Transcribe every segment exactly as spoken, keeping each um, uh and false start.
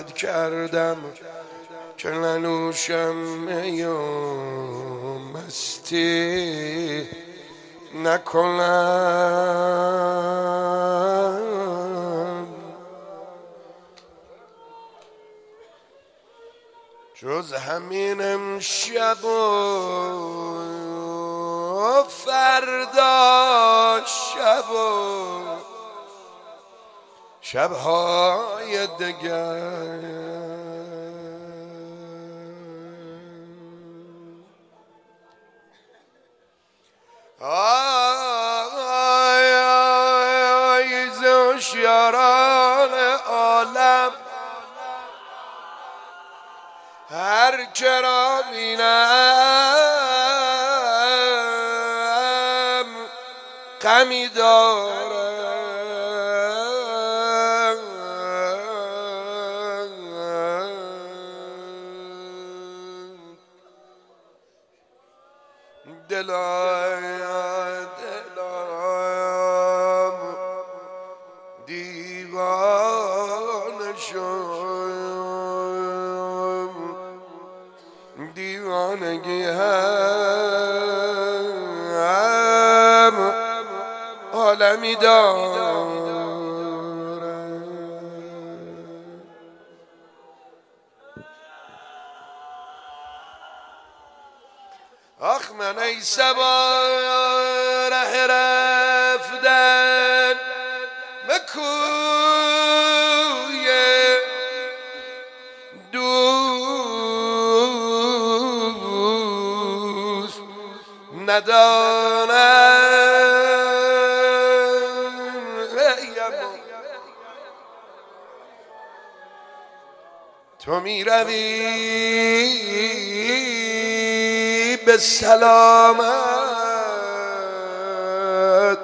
عهد کردم که ننوشم می و مستی نکنم، جز همین امشب و فردا شب و شبهای دگر. آی آی ز هوشیاران عالم هر که را بینم غمی دارم، دلم دلم دیوانه شد، دیوانگی هم عالمی دارم. آخ من ای صبا ره رفتن به کوی دوست ندانم تو می روی به سلامت،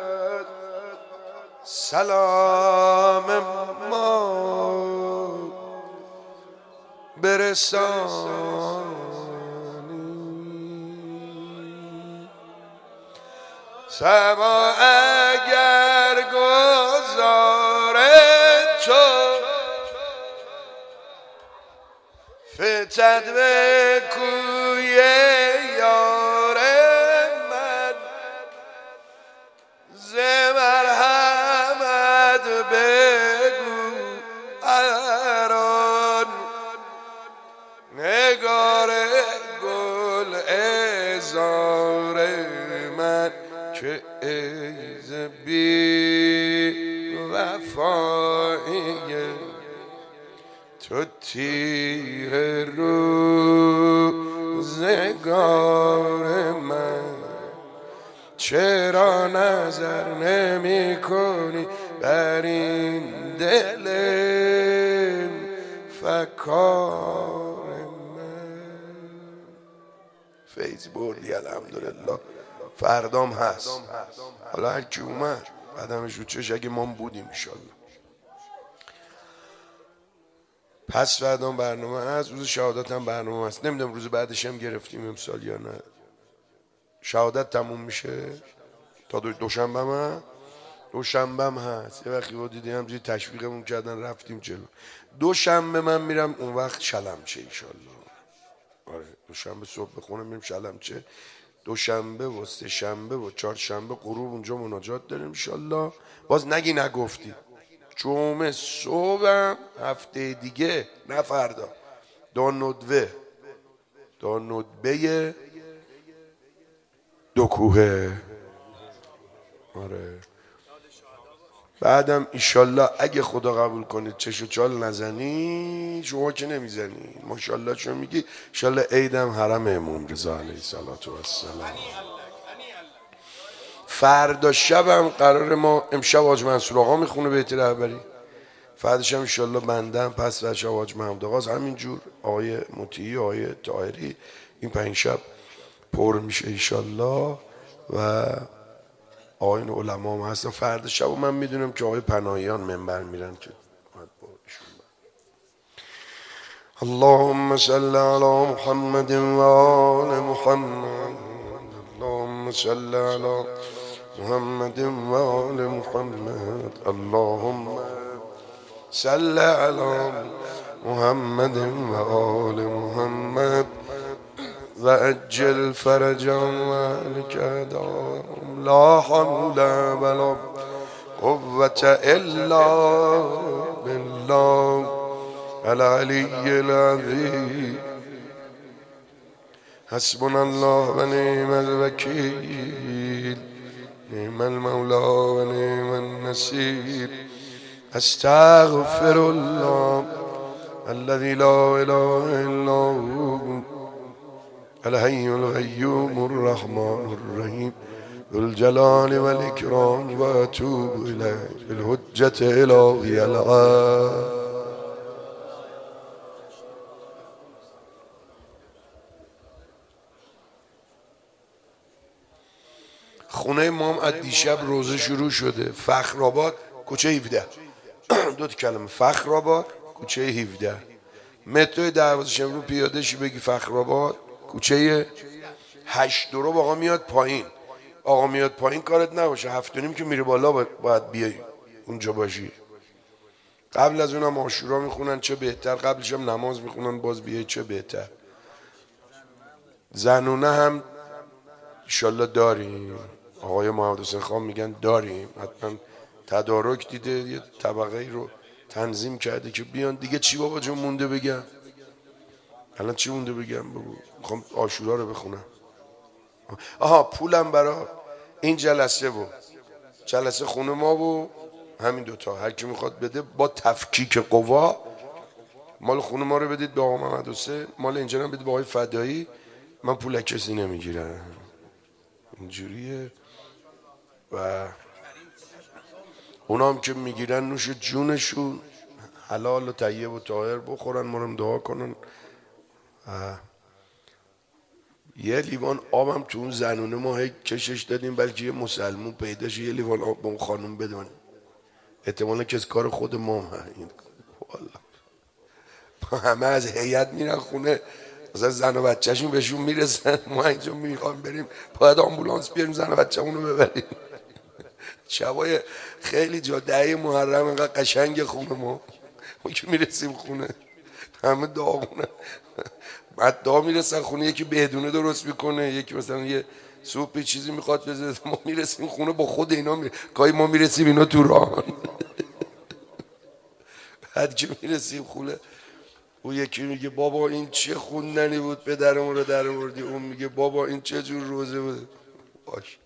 سلام ما برسانی. سما اگر گذار تو فتد به کوی یار من، ز مرحمت بگو اران نگار گل عذار من که ایز بی وفایی تو تیر روزگار من. چرا نظر نمی کنی بر این دل فکار من؟ فیض بردی الحمدلله، فردام هست. حالا هر کی اومد قدمش رو چش، اگه ما بودیم انشالله. پس فردام برنامه هست، روز شهادت هم برنامه هست. نمیدونم روز بعدش هم گرفتیم امسال یا نه. شهادت تموم میشه تا دوشنبه هم دوشنبه هم هست. یه وقتی با دیدیم همجوری تشویقمون کردن رفتیم جلو. دوشنبه من میرم اون وقت شلمچه انشالله. آره دوشنبه صبح بخونم میریم شلمچه. دوشنبه و سه شنبه و چهار شنبه غروب اونجا مناجات داریم انشالله. باز نگی نگفتی. جمعه صبحم هفته دیگه نه فردا دانودوه دانودبه دو کوهه. آره بعدم ایشالله اگه خدا قبول کنه چش و چال نزنی، شما که نمیزنی ماشالله چون میگی، ایشالله عیدم حرم امام رضا علیه السلام و السلام. فردا شبم قرار ما امشب حاج منصور آقا میخونه بیت رهبری، فرداش هم انشالله بندم، پس فردا شب حاج محمد آقا همینجور، آقای مطیعی، آقای طاهری. این پنج شب پر میشه انشالله و آقایون علما هم هستن. فردا شب من میدونم که آقای پناهیان منبر میرن که اللهم صل علی محمد و آل محمد، اللهم صل علی محمد و آل محمد، اللهم صل علی محمد و آل محمد و اجل فرجهم و اهلک دارهم لا حول ولا قوة الا بالله العلی العظیم حسبنا الله و نعم الوکیل نعم المولى و نعم النصير استغفر الله الذي لا اله الا هو الحي القيوم الرحمن الرحيم ذو الجلال والإكرام وأتوب إليه بالحجة إلهي العظيم. خونه ما هم از دیشب روزه شروع شده. فخرآباد کوچه هفده دو تا کلمه فخرآباد کوچه هفده مترو دروازه شمرو پیاده شی بگی فخرآباد کوچه هشت رو آقا میاد پایین. آقا میاد پایین کارت نباشه هفت و نیم که میره بالا باید بیای اونجا باشی. قبل از اونم عاشورا میخونن چه بهتر، قبلش هم نماز میخونن باز بیای چه بهتر. زنونه هم انشالله داریم. آقای محمد حسین خان میگن داریم، حتما تدارک دیده یه طبقه ای رو تنظیم کرده که بیان دیگه. چی بابا جون مونده بگم؟ الان چی مونده بگم؟ بگو میخوام عاشورا رو بخونم. آها پولم برا این جلسه و جلسه خونه ما و همین دوتا هر کی میخواد بده با تفکیک قوا. مال خونه ما رو بدید به آقا محمد حسین، مال اینجا رو بدید به آقای فدایی. من پول کسی نمیگیرم اینجوریه. و اونام که میگیرن نوش جونشون حلال و طیب و طاهر بخورن، ما رو دعا کنن. یه لیوان آبم تو اون زنونه ما هی کشش دادیم بلکه یه مسلمون پیداش یه لیوان آب به اون خانم بدون. احتمالا که از کار خود ما هم همه از هیئت میرن خونه مثلا زن و بچهشون بهشون میرسن، ما اینجا میخوام بریم باید آمبولانس بیاریم زن و بچه‌مون رو ببریم. شبای خیلی جا دهه محرم اینقدر قشنگ خونه ما ما که میرسیم خونه همه داغونه. بعد دا میرسن خونه یکی بدونه درست میکنه، یکی مثلا یه سوپ چیزی میخواد بذاره. ما میرسیم خونه با خود اینا می... گاهی ما میرسیم اینا تو راه. بعد که میرسیم خونه او یکی میگه بابا این چه خوندنی بود پدرمون رو در آوردی، اون میگه بابا این چه جور روزه بود. باش